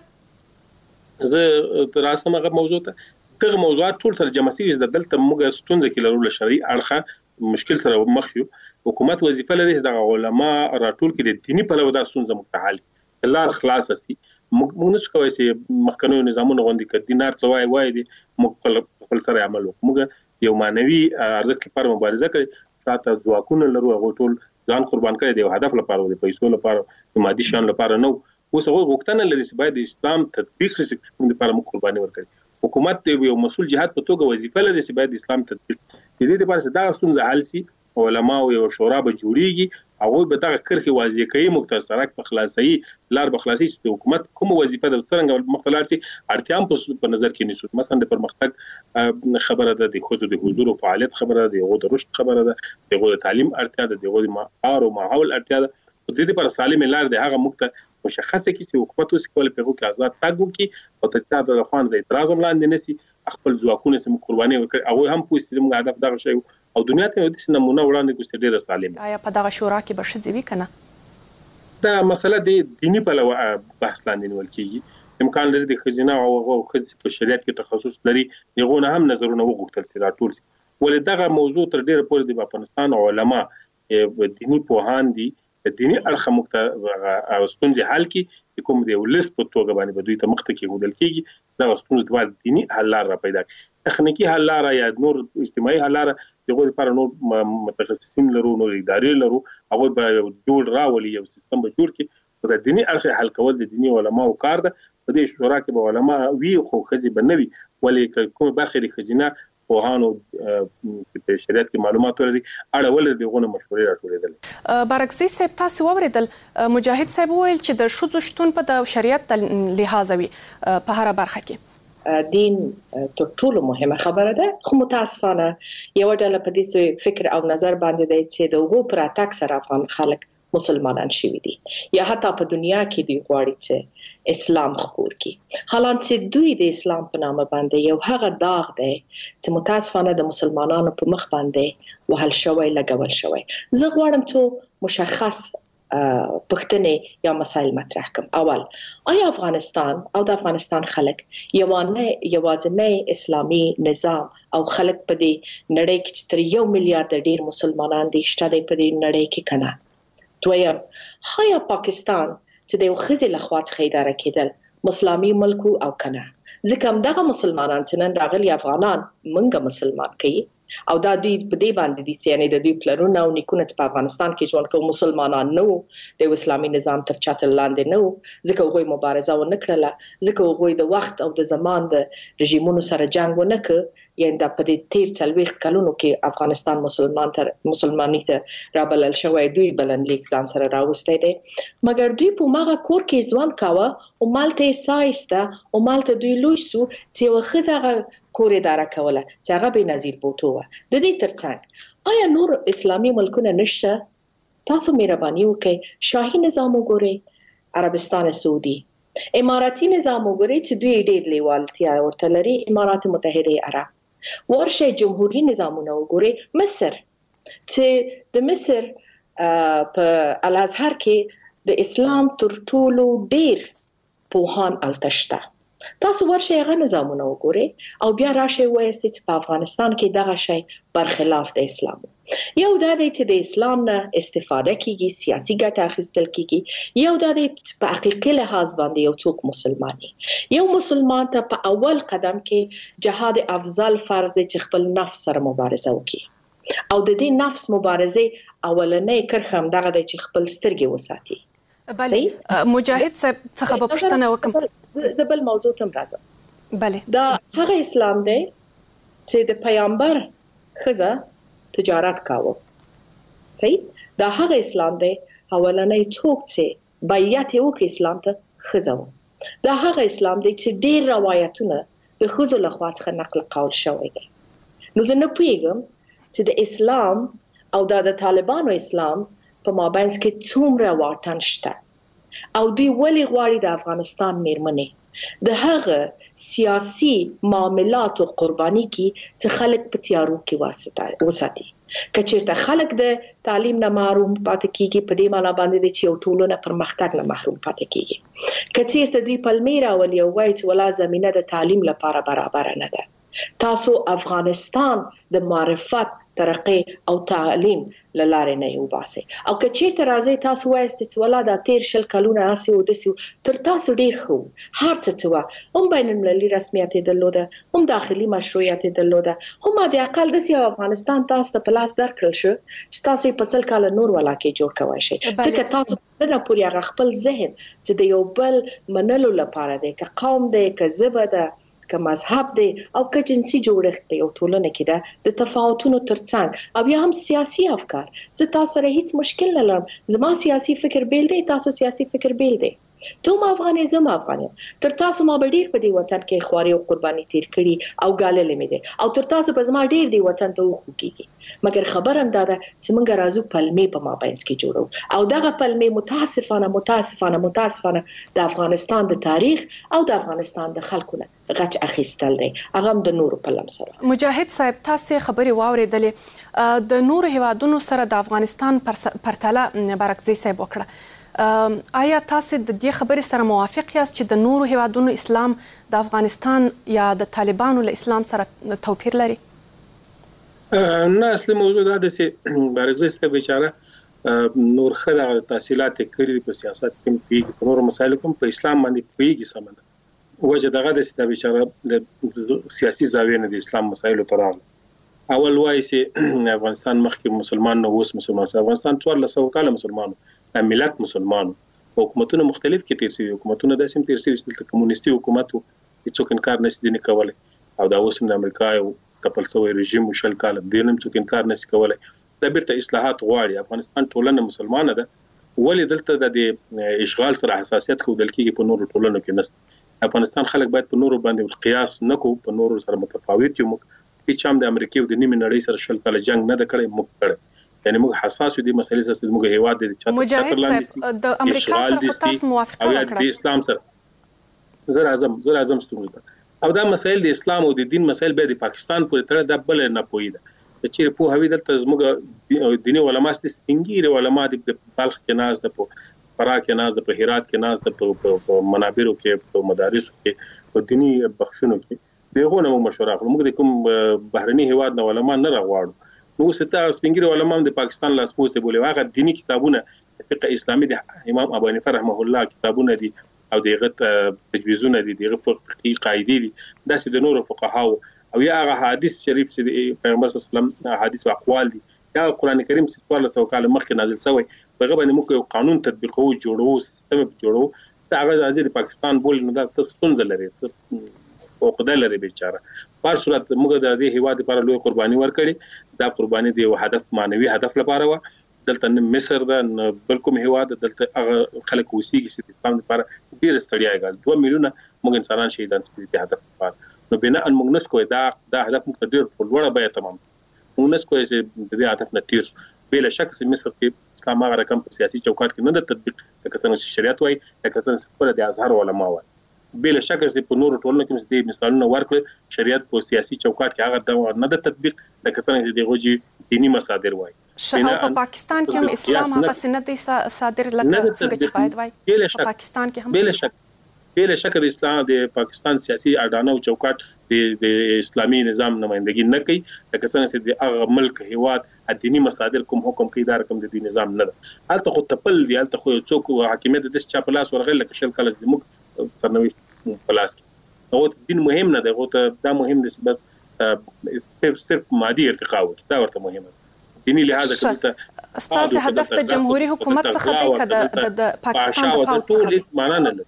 ده زه تراسمه هغه موضوع ته دغه موضوعات ټول سره جمع سي د دلته موږ ستونزې کې لرو شرعي اړخه مشکل سره مخ یو حکومت وظیفه لري چې د علما راټول کې د دینی په لور د ستونزې متحل لار خلاص سي موږ نشو کوي چې مخکنو نظامونو غونډې کې دینار څوای وای دي موږ خپل سره عمل وکړو موږ یو مانوي ارزښت لپاره مبارزه کوي ساته ځواکونه لرو هغه ټول ځان قربان کړي دی هدف لپاره د پیسو لپاره مادي شان لپاره نو اوس هغه غوښتنه لري چې باید اسلام تطبیق شي کوم لپاره موږ قرباني ورکړي حکومت یو مسؤل جهات په توګه وظیفه لري چې باید اسلام تطبیق دې لپاره چې دا ستونزه حل شي علماء او شورا به جوړیږي او به دغه کرخي واضح کوي مختصرک په خلاصي لار به خلاصي چې حکومت کوم وظیفه د څنګه مختلفي اړتیام په نظر کې نیسو مثلا د پرمختګ خبره ده د خوځو د حضور او فعالیت خبره ده د رشد خبره ده د تعلیم اړتیا ده د معیار او ماحول اړتیا ده د دې لپاره سالم لار ده هغه مخته مشخصه کی چې حکومت اوس کول په هغه آزاد تاګو کی او ته د خوان د اعتراض لاندې نسی خپل ځواکونه سم قرباني وکړي او هم پوښتنه موږ هدف دغه شی او دنیا ته د نمونه وړاندې کوي ډیره سالم آیا په دغه شورا کې به شې وی کنه دا مسله د دینی په لور بحث لاندې نیول کیږي امکان لري د خزینه او خزي په شریعت کې تخصص لري دغه هم نظرونه وغوښتل سي راټول سي ولې دغه موضوع تر ډیره پورې د افغانستان علما دینی پوهان دي د دینی اړخ مختلف او ستونزې حل کی کوم دی ولس په توګه باندې بدوي ته مخته کې هودل کیږي دا ستونزې د دینی حل لار پیدا کوي تخنیکی حل لار یا نور اجتماعي حل لار دغه لپاره نور متخصصین لرو نور ادارې لرو هغه به جوړ راولي یو سیستم به جوړ کړي د دینی اړخ حل کول د دینی علماو کار ده په دې شورا کې به علما وی خو خزي بنوي ولې کوم برخه د خزینه پوهانو په شریعت کې معلومات لري اړه ول دغه مشورې راټولېدل بارکزي صاحب تاسو ووریدل مجاهد صاحب ویل چې د شذو شتون په د شریعت لحاظ وي په هر برخه کې دین تر ټولو مهمه خبره ده خو متاسفانه یو ډول په دې فکر او نظر باندې دی چې د غو پر اتاک سره افغان خلک مسلمانان شوي دي یا حتی په دنیا کې دی غواړي چې اسلام خپور کی حالانکه چې دوی د اسلام په نامه باندې یو هغه داغ دی چې متاسفانه د مسلمانانو په مخ باندې وهل شوی لګول شوی زه غواړم چې مشخص پښتنې یا مسائل مطرح کوم اول آیا افغانستان او د افغانستان خلک یوانه یوازنه اسلامي نظام او خلک په دې نړۍ کې تر یو میلیارډ ډیر مسلمانان دي شته په دې نړۍ کې کنه دویم هایا پاکستان چې د خزي لخوا څخه اداره کېدل مسلماني ملک او کنه ځکه هم دغه مسلمانان چې نن راغلي افغانان منګه مسلمان کوي او دا دوی په دې باندې دي چې یعنی د دوی پلرونه او نیکونه چې په افغانستان کې ژوند کوي مسلمانان نه وو د اسلامي نظام تر چتر لاندې نه وو ځکه هغوی مبارزه ونه کړله ځکه هغوی د وخت او د زمان د رژیمونو سره جنگ ونه کړ یعنی د په دې تیر څلوېښت کلونو کې افغانستان مسلمان تر مسلمانۍ ته رابلل شوی دوی بلنلیک ځان سره راوستی دی مګر دوی په ماغه کور کې ژوند کاوه او مالته سایسته او مالته دوی لوی سو چې یوه ښځه کور اداره کوله چې هغه بېنظیر بوټو وه د دې ترڅنګ آیا نور اسلامي ملکونه نشته تاسو مهرباني وکړئ شاهي نظام وګورئ عربستان سعودي اماراتي نظام وګورئ چې دوی ډېر لیوالتیا ورته لري امارات متحده عرب ورشه جمهوریت نظامونه وګورئ مصر چې د مصر په الازهر کې د اسلام تر ټولو ډېر پوهان هلته شته تاسو ورشئ هغه نظامونه وګورئ او بیا راشئ وایاست چې په افغانستان کې دغه شی برخلاف د اسلام یو دا دی چې د اسلام نه استفاده کیږي سیاسي ګټه اخیستل کیږي یو دا دی چې په حقیقي لحاظ باندې یو څوک مسلماني یو مسلمان ته په اول قدم کې جهاد افضل فرض دی چې خپل نفس سره مبارزه وکړي او د دې نفس مبارزه اولنۍ کرښه هم دغه دی چې خپل سترګې وساتي بله مجاهد صاحب څخه به پوښتنه وکړم زه بل موضوع ته هم راځم بله دا هغه اسلام دی چې د پیغمبر ښځه تجارت کاوه صحیح دا هغه اسلام دی اولنۍ څوک چې بیعت یې وکړ اسلام ته ښځه وه دا هغه اسلام دی چې ډېر روایتونه د ښځو لخوا څخه نقل قول شوی دی نو زه نه پوهېږم چې د اسلام او دا د طالبانو اسلام په مابینځ کې څومره واټن شته او دوی ولې غواړي د افغانستان میرمنې د هغه سیاسي معاملاتو قرباني کې چې خلک په تیارو کې وساتي که چېرته خلک د تعلیم نه محروم پاتې کیږي په دې معنا باندې دی چې یو ټولنه پرمختګ نه محروم پاتې کیږي که چېرته دوی پلمې راولي او وایي چې ولا زمینه د تعلیم لپاره برابره نه ده تاسو افغانستان د معرفت ترقی او تعلیم لاره نه وباسي او که چیرته راځي تاسو وایست چې ولا دا تیر شل کلونه اسي او دسي تر تاسو ډیر خو هر څه څه هم بین المللي رسمیت درلوده هم داخلي مشروعیت درلوده هم د اقل د افغانستان تاسو ته پلاس درکړل شو چې تاسو په سل کال نور ولا کې جوړ کوی شي ځکه تاسو نه پوری هغه خپل ذهن چې د یو بل منلو لپاره دی که قوم دی که ژبه ده که مذهب دی او که جنسي جوړښت دی یو ټولنه کې ده د تفاوتونو ترڅنګ او بیا هم سیاسي افکار زه تاسو سره هیڅ مشکل نه لرم زما سیاسي فکر بیل دی تاسو سیاسي فکر بیل دی ته ما افغاني زما افغاني تر تاسو ما ډیر په دې وطن کې خواري او قرباني تیر کړي او ګاللې مې دي او تر تاسو په زما ډیر دی وطن ته وخو کیږي مګر خبر هم دا ده چې موږ راځو پلمې په مابینځ کې جوړو او دغه پلمې متاسفانه متاسفانه متاسفانه د افغانستان د تاریخ او د افغانستان د خلکو نه غچ اخیستل دی هغه هم د نورو په لم سره مجاهد صاحب تاسو خبري واوریدلې د نورو هیوادونو سره د افغانستان پرتله برکزي صاحب وکړه آیا تاسو د دې خبرې سره موافق یاست چې د نورو هیوادونو اسلام د افغانستان یا د طالبانو له اسلام سره توپیر لري نه اصلي موضوع دا ده چې برکزي صاحب بیچاره نور خدای تحصیلات کړي په سیاست کې پیږي په نورو مسایلو کې په اسلام باندې پیږي سمنه وجه دغه د چې بیچاره د سیاسي زاویې نه د اسلام مسایلو ته راغلی اول وایي چې افغانستان مخکې مسلمان نه اوس مسلمان افغانستان څوارلس سوه کاله مسلمانو ملت مسلمانو حکومتونه مختلف کې تیر شوي حکومتونه داسې هم تیر شوي چې کمونیستي حکومت و هیڅوک انکار نشي ځینې کولی او دا اوس هم د امریکا یو تپل شوی رژیم و شل کاله دې هم څوک انکار نشي کولی دا بیرته اصلاحات غواړي افغانستان ټولنه مسلمانه ده ولې دلته د اشغال سره حساسیت ښودل کېږي په نورو ټولنو کې نشته افغانستان خلک باید په نورو باندې قیاس نه کوو په نورو سره متفاوت یو هیڅ هم د امریکا او د نیمې نړۍ سره شل کاله جنگ نه ده کړی موږ کړی یعنی موږ حساس دي مسلې سره موږ هیواد دي چې مجاهد د امریکا سره تاسو موافقه وکړه د اسلام سره زر اعظم زر اعظم ستونزه او دا مسائل د اسلام او د دین مسائل به د پاکستان پورې تړه د بل نه پویده چې په هوی دلته زموږ دیني علما ست سپینګیره علما د بلخ کې ناز د په فراق کې ناز د په هرات کې ناز د په منابرو کې په مدارسو کې په دینی بخښونو کې دغه نو مشوره کوم موږ د کوم بهرني هیواد نه علما نه راغواړو نو ستاسو سپینګری علماء د پاکستان لاسپوسه بوله هغه دینی کتابونه فقه اسلامي د امام ابو حنیفه رحمه الله کتابونه دي او دغه تجویزونه دي دغه فقهي قاعده دي داسې د نورو فقهاو او یا هغه حدیث شریف چې پیغمبر صلی الله علیه وسلم حدیث او اقوال دي یا قران کریم چې څوارلس سوه کال مخکې نازل شوی هغه باندې موږ یو قانون تطبیقو جوړو سیستم جوړو هغه د پاکستان بول نه دا ستونزه لري او خدای لري بیچاره په صورت موږ د دې هیواد لپاره لوی قرباني ورکړي دا قرباني دی یو هدف مانوي هدف لپاره و دلته مصر د بل کوم هیواد دلته هغه خلک وسیږي چې د اسلام لپاره ډیر ستړیا غل دوه میلیونه موږ انسانان شهیدان شوي دي هدف لپاره نو بنا ان موږ نسکوي دا دا هدف موږ ډیر په لوړه بیه تمام موږ نسکوي چې د دې هدف نتیر بلا شک چې مصر کې اسلام هغه رقم په سیاسي چوکاټ کې نه د تطبیق لکه څنګه شریعت وایي لکه څنګه په د ازهر علماء وایي بلا شک چې په نورو ټولنو کې د مثالونو ورکړل شریعت په سیاسي چوکاټ کې هغه نه د تطبیق لکه څنګه د غوږی دینی مصادر وایي شاو په پاکستان کې هم اسلام هغه سنت صادر لکه څنګه چې باید وایي په پاکستان کې هم بلا شک بلا شک د اسلام د پاکستان سیاسي اډانه او چوکاټ د اسلامي نظام نمائندګي نه کوي لکه څنګه چې د هغه ملک هیواد ادینی مصادر کوم حکم کوي دا رقم د دې نظام نه ده هلته خو تپل دی هلته خو څوک حاکمیت د چا په لاس ورغل لکه شل کال د موږ سرنوشت په لاس کې او دین مهم نه دی او دا مهم دی بس صرف صرف مادي ارتقا و دا ورته مهمه دینی لحاظ ته استاد هدف د جمهوریت حکومت څخه دی کده د پاکستان د پاوڅ څخه معنا نه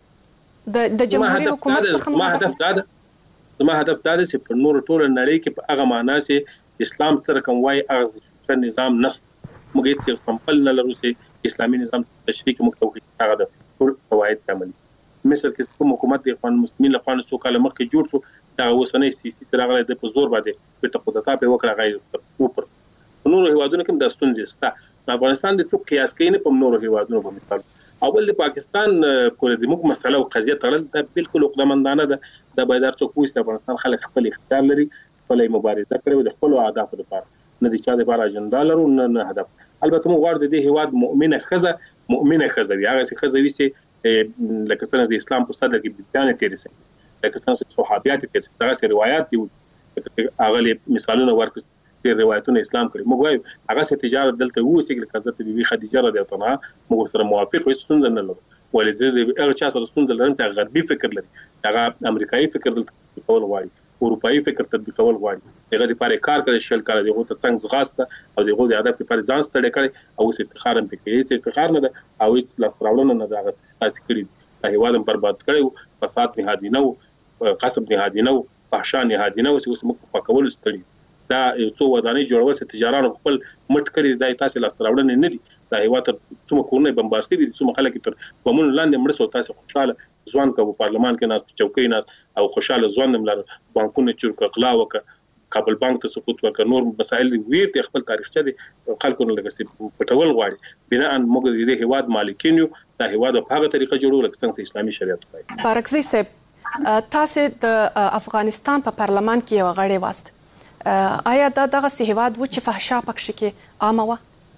د د جمهوریت حکومت څخه ما هدف دا ده زما هدف دا ده چې په نور ټول نړۍ کې په هغه معنا چې اسلام سره کوم وای هغه نظام نس موږ هیڅ سمپل نه لرو چې اسلامي نظام تشریح موږ توحید هغه د ټول قواعد کامل مصر کې کوم حکومت د افغان مسلمانانو لپاره څو کال مخکې جوړ شو دا اوسنۍ سیاسي سره غلې د په زور باندې په تقدمات په وکړه غي اوپر نور هیوادونو کې د ستونزې ستا افغانستان د څوک قیاس کوي نه په نور هیوادونو په مثال اول د پاکستان کول د موږ مسله او قضیه تړل دا بالکل عقدمندانه ده د بایدار څوک وایي چې افغانستان خلک خپل اختیار لري خپل مبارزه کوي د خپل اهدافو لپاره نه د چا لپاره اجنډا لرو نه نه هدف البته موږ غواړو د دې هیواد مؤمنه خزه مؤمنه خزه وي هغه خزه وي چې لکه څنګه د اسلام په صدر کې بیان تیر سي لکه څنګه صحابيات تیر سي دا روایت دي هغه مثالونه ورکړي د روایتونو اسلام کړي موږ وایو هغه څه تجارت دلته وو چې حضرت بیبي خدیجه رضی الله عنها موږ سره موافق وي څنګه نه لرو ولې د هغه چا سره څنګه لرم چې غربي فکر لري هغه امریکایي فکر دلته کول غواړي اروپایي فکر تطبیقول غواړي هغه د پاره کار کوي شل کار دی هغه ته څنګه غاسته او دغه د هدف لپاره ځان ستړي کړي او افتخار هم کوي چې افتخار نه ده او هیڅ لاس راوړنه نه ده هغه ساسي کړی د هیواد برباد کړي فساد نهادي نه قصب نهادي نه فحشا نهادي نه اوس موږ په کول ستړي دا یو څو ودانۍ جوړول چې تجارانو خپل مټ کړي د تاسو لاس راوړنه نه دي دا هیواد څومره کورونه بمبارسي دي څومره خلک تر بمون لاندې مړ سو تاسو خوشاله ځوان کو پارلمان کې ناس چوکۍ ناس او خوشاله ځوان ملر بانکونه چور کړه وک کابل بانک ته سقوط ورک نور مسائل ویر ته خپل تاریخچه دي خلکو نه لګسي پټول غواړي بنا ان موږ د هیواد مالکین یو دا هیواد په هغه طریقه جوړول څنګه اسلامي شریعت وایي بارکزي صاحب تاسو د افغانستان په پارلمان کې یو غړی واست آیا دا دغه هیواد و چې فحشا پکې کې عامه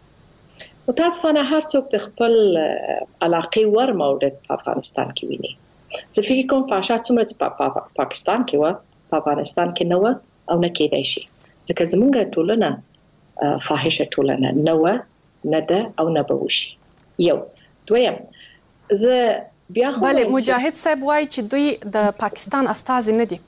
و متاسفانه هر څوک د خپل علاقې ور مورد په افغانستان کې ویني زه فکر کوم فحشا څومره په پاکستان کې و په افغانستان کې نه و او نه کېدای شي ځکه زمونږ ټولنه فاحشه ټولنه نه و نه ده او نه به وشي یو دویم زه بیا خو بله مجاهد صاحب وایي چې دوی د پاکستان استازي نه دي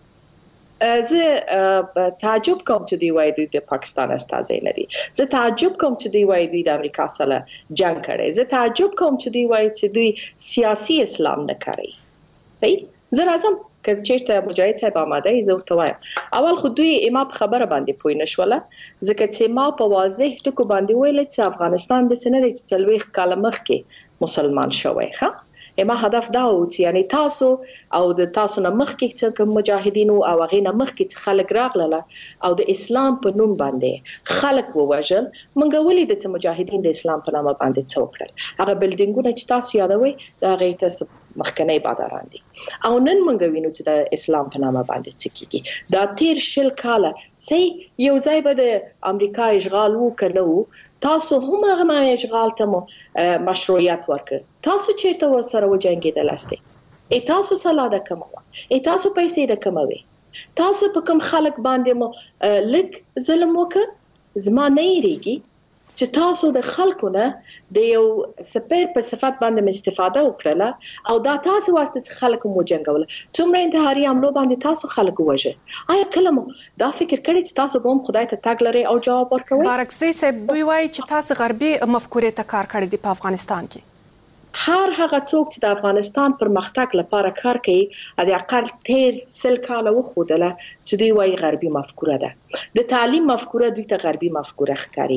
زه تعجب کوم چې دی وایي دوی د پاکستان استازي نه دي زه تعجب کوم چې دی وایي دوی د امریکا سره جنگ کړي زه تعجب کوم چې دی وایي چې دوی سیاسي اسلام نه کوي صحیح زه راځم که چیرته مجاهد صاحب آماده ای زه ورته وایم اول خو دوی ما په خبره باندې پوه نه شوله ځکه چې ما په واضح ټکو باندې ویل چې افغانستان د سنې د څلوېښت کاله مخکې مسلمان شوی ښه ما هدف دا و چې یعنی تاسو او د تاسو نه مخکې چې مجاهدین او هغه نه مخکې چې خلک راغله او د اسلام په نوم باندې خلک ووجل مونږ ولې د مجاهدین د اسلام په نام باندې څوکړل هغه بلډینګونه چې تاسو یادوي دا غي تاسو مخکنی باداران دي او نن مونږ وینو چې د اسلام په نام باندې څه کیږي دا تیر شل کاله سي یو ځای به د امریکا اشغال وکړو تاسو هم هغه معنی اشغال ته مشروعیت ورکړ تاسو چیرته وسره وجنګیدل استه ای تاسو سلاده کومه ای تاسو پیسې د کوموي تاسو په کوم خلک باندې مو لک ظلم وکړ زما نه یریږي چې تاسو د خلکو نه د یو سپیر په صفت باندې استفاده وکړه او دا تاسو واسطه خلکو مو جنګول څومره انتحاري عملو باندې تاسو خلکو وژه آیا کله مو دا فکر کړی چې تاسو به خدای ته تاګ لري او جواب ورکوي بارکزی صاحب دوی وایي چې تاسو غربي مفکورې ته کار کړی دی په افغانستان کې هر هغه څوک چې د افغانستان پرمختګ لپاره کار کوي د اقل تیر سل کاله وخودله چې دوی وايي غربي مفکوره ده د تعلیم مفکوره دوی ته غربي مفکوره ښکاري